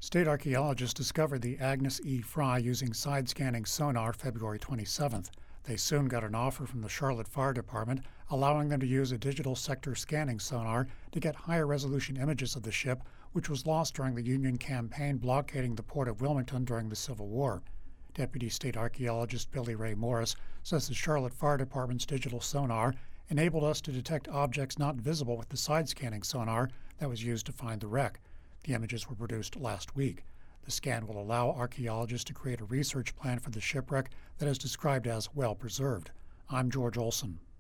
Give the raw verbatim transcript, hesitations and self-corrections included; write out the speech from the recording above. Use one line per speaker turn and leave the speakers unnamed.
State archaeologists discovered the Agnes E. Fry using side-scanning sonar February twenty-seventh. They soon got an offer from the Charlotte Fire Department, allowing them to use a digital sector scanning sonar to get higher resolution images of the ship, which was lost during the Union campaign blockading the port of Wilmington during the Civil War. Deputy State Archaeologist Billy Ray Morris says the Charlotte Fire Department's digital sonar enabled us to detect objects not visible with the side-scanning sonar that was used to find the wreck. The images were produced last week. The scan will allow archaeologists to create a research plan for the shipwreck that is described as well preserved. I'm George Olson.